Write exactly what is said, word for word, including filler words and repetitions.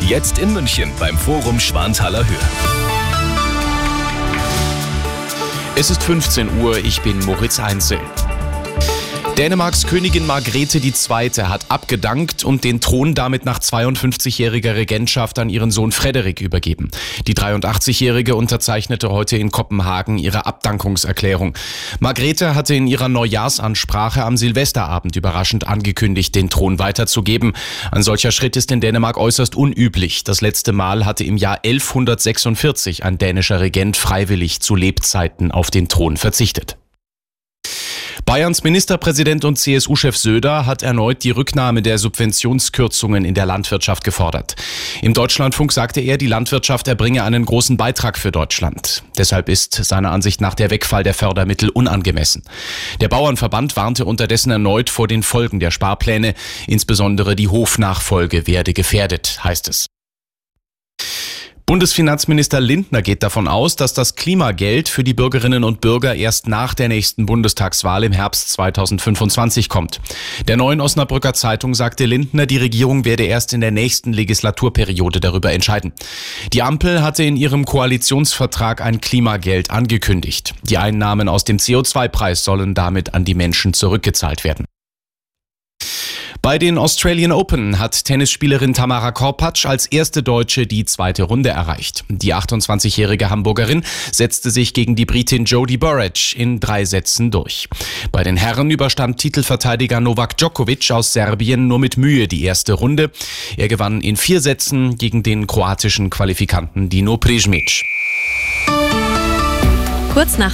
Jetzt in München beim Forum Schwanthaler Höhe. Es ist fünfzehn Uhr, ich bin Moritz Heinzel. Dänemarks Königin Margrethe die Zweite hat abgedankt und den Thron damit nach zweiundfünfzigjähriger Regentschaft an ihren Sohn Frederik übergeben. Die dreiundachtzigjährige unterzeichnete heute in Kopenhagen ihre Abdankungserklärung. Margrethe hatte in ihrer Neujahrsansprache am Silvesterabend überraschend angekündigt, den Thron weiterzugeben. Ein solcher Schritt ist in Dänemark äußerst unüblich. Das letzte Mal hatte im Jahr elfhundertsechsundvierzig ein dänischer Regent freiwillig zu Lebzeiten auf den Thron verzichtet. Bayerns Ministerpräsident und C S U-Chef Söder hat erneut die Rücknahme der Subventionskürzungen in der Landwirtschaft gefordert. Im Deutschlandfunk sagte er, die Landwirtschaft erbringe einen großen Beitrag für Deutschland. Deshalb ist seiner Ansicht nach der Wegfall der Fördermittel unangemessen. Der Bauernverband warnte unterdessen erneut vor den Folgen der Sparpläne. Insbesondere die Hofnachfolge werde gefährdet, heißt es. Bundesfinanzminister Lindner geht davon aus, dass das Klimageld für die Bürgerinnen und Bürger erst nach der nächsten Bundestagswahl im Herbst zweitausendfünfundzwanzig kommt. Der Neuen Osnabrücker Zeitung sagte Lindner, die Regierung werde erst in der nächsten Legislaturperiode darüber entscheiden. Die Ampel hatte in ihrem Koalitionsvertrag ein Klimageld angekündigt. Die Einnahmen aus dem C O zwei Preis sollen damit an die Menschen zurückgezahlt werden. Bei den Australian Open hat Tennisspielerin Tamara Korpatsch als erste Deutsche die zweite Runde erreicht. Die achtundzwanzigjährige Hamburgerin setzte sich gegen die Britin Jodie Burrage in drei Sätzen durch. Bei den Herren überstand Titelverteidiger Novak Djokovic aus Serbien nur mit Mühe die erste Runde. Er gewann in vier Sätzen gegen den kroatischen Qualifikanten Dino Prizmic. Kurz nach